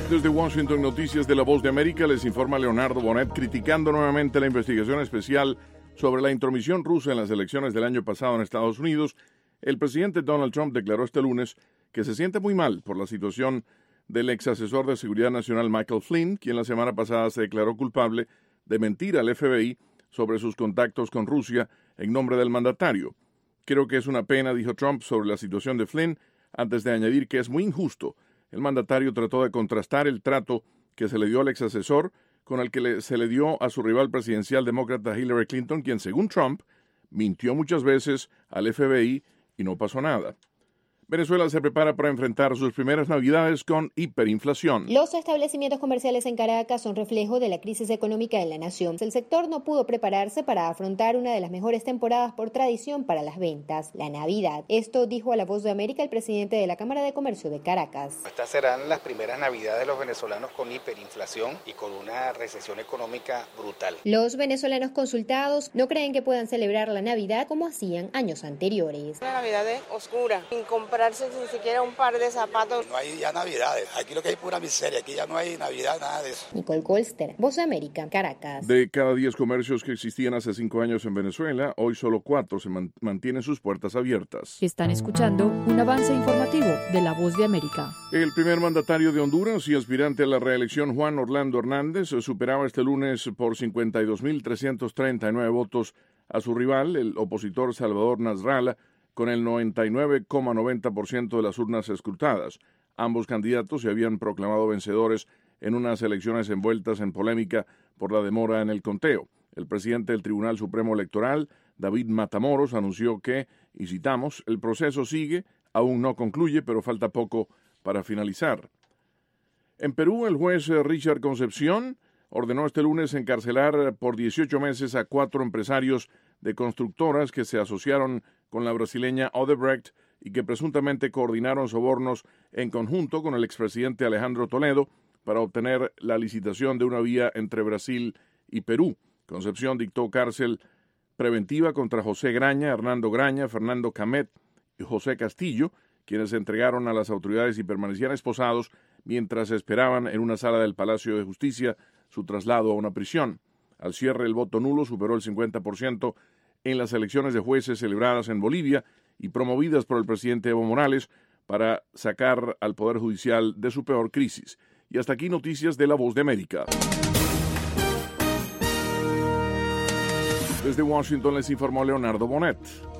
Desde Washington, Noticias de La Voz de América, les informa Leonardo Bonet, criticando nuevamente la investigación especial sobre la intromisión rusa en las elecciones del año pasado en Estados Unidos. El presidente Donald Trump declaró este lunes que se siente muy mal por la situación del ex asesor de Seguridad Nacional Michael Flynn, quien la semana pasada se declaró culpable de mentir al FBI sobre sus contactos con Rusia en nombre del mandatario. Creo que es una pena, dijo Trump sobre la situación de Flynn, antes de añadir que es muy injusto. El mandatario trató de contrastar el trato que se le dio al ex asesor con el que se le dio a su rival presidencial demócrata Hillary Clinton, quien, según Trump, mintió muchas veces al FBI y no pasó nada. Venezuela se prepara para enfrentar sus primeras Navidades con hiperinflación. Los establecimientos comerciales en Caracas son reflejo de la crisis económica en la nación. El sector no pudo prepararse para afrontar una de las mejores temporadas por tradición para las ventas, la Navidad. Esto dijo a La Voz de América el presidente de la Cámara de Comercio de Caracas. Estas serán las primeras Navidades de los venezolanos con hiperinflación y con una recesión económica brutal. Los venezolanos consultados no creen que puedan celebrar la Navidad como hacían años anteriores. La Navidad es oscura, sin comprarse ni siquiera un par de zapatos. No hay ya Navidades, aquí lo que hay es pura miseria, aquí ya no hay Navidad, nada de eso. Nicole Colster, Voz de América, Caracas. De cada 10 comercios que existían hace 5 años en Venezuela, hoy solo 4 se mantienen sus puertas abiertas. Están escuchando un avance informativo de La Voz de América. El primer mandatario de Honduras y aspirante a la reelección, Juan Orlando Hernández, superaba este lunes por 52.339 votos a su rival, el opositor Salvador Nasralla, con el 99,90% de las urnas escrutadas. Ambos candidatos se habían proclamado vencedores en unas elecciones envueltas en polémica por la demora en el conteo. El presidente del Tribunal Supremo Electoral, David Matamoros, anunció que, y citamos, el proceso sigue, aún no concluye, pero falta poco para finalizar. En Perú, el juez Richard Concepción ordenó este lunes encarcelar por 18 meses a 4 empresarios de constructoras que se asociaron con la brasileña Odebrecht y que presuntamente coordinaron sobornos en conjunto con el expresidente Alejandro Toledo para obtener la licitación de una vía entre Brasil y Perú. Concepción dictó cárcel preventiva contra José Graña, Hernando Graña, Fernando Camet y José Castillo, quienes se entregaron a las autoridades y permanecían esposados mientras esperaban en una sala del Palacio de Justicia su traslado a una prisión. Al cierre, el voto nulo superó el 50% en las elecciones de jueces celebradas en Bolivia y promovidas por el presidente Evo Morales para sacar al Poder Judicial de su peor crisis. Y hasta aquí noticias de La Voz de América. Desde Washington les informó Leonardo Bonet.